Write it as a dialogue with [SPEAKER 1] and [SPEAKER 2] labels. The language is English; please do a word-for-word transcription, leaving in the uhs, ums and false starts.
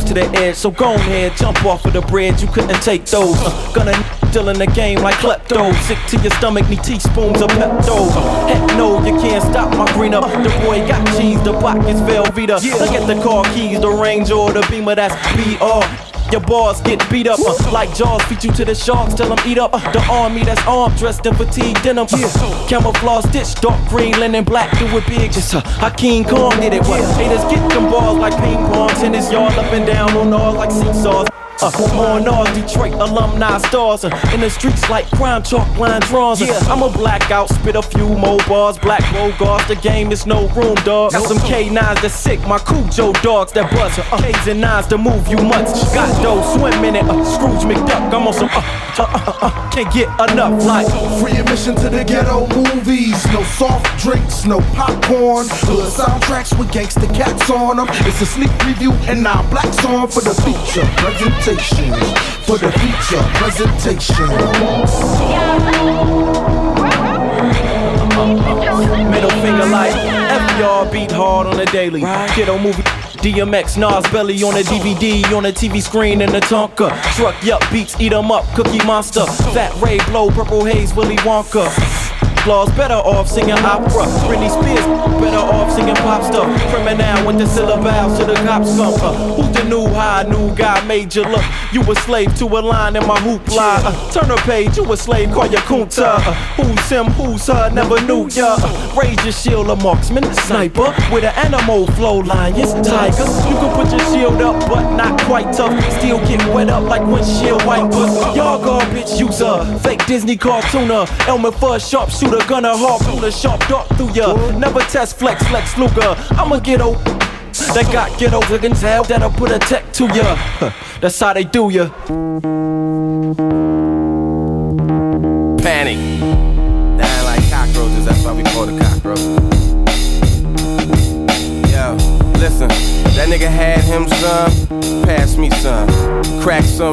[SPEAKER 1] to the edge, so go ahead, jump off of the bridge, you couldn't take those. Uh, gonna still in the game like klepto. Sick to your stomach, need teaspoons of Pepto. Uh, heck no, you can't stop my green up. The boy got cheese, the pockets Velveeta. Look at the car keys, the Range or the Beamer, that's B R. Your bars get beat up uh, like Jaws, feed you to the sharks, tell them eat up. Uh, the army that's armed, dressed in fatigue denim. Uh, camouflage stitch, dark green, linen, black, do it big. Just uh, how King Kong did it. What? Haters get them balls like ping pong, tennis yard up and down on all like seesaws. Uh, on all Detroit alumni stars uh, in the streets like crime chalk line drawings. Uh, yeah. I'm a blackout, spit a few more bars, black Bogarts, the game is no room, dog. Got some K nines that's sick, my Cujo dogs that buzz. Uh, K's and nines to move you much. Got dough, swim in it, uh, Scrooge McDuck. I'm on some uh, uh, uh, uh, can't get enough like
[SPEAKER 2] free admission to the ghetto movies. No soft drinks, no popcorn. Hood soundtracks with gangsta cats on them. It's a sneak preview and now black's on for the feature presentation. For the feature presentation.
[SPEAKER 1] Middle finger like F y'all beat hard on the daily. Kiddo movie D M X, Nas belly on a D V D, on a T V screen in the Tonka. Truck, yup, beats, eat 'em up, Cookie Monster. Fat Ray, blow, Purple Haze, Willy Wonka. Claus better off singing opera. Britney Spears better off singing pop stuff. Criminal with the syllables to the cops come. Uh, who's the new high, new guy made you look? You a slave to a line in my hoop line. Uh, turn a page, you a slave, call your kunta. Uh, who's him, who's her, never knew ya. Uh, raise your shield, a marksman, a sniper. With an animal flow, lions, tigers. You can put your shield up, but not quite tough. Still get wet up like windshield wipers. Y'all garbage user, fake Disney cartooner. Elmer Fudd, sharpshooter. Gonna harpoon a sharp dart through ya. Never test flex, Lex Luger. I'ma get over that got get over against hell that'll put a tech to ya. That's how they do ya.
[SPEAKER 3] Panic. Dying like cockroaches, that's why we call the cockroaches. Yo, listen, that nigga had him some, pass me some. Crack some.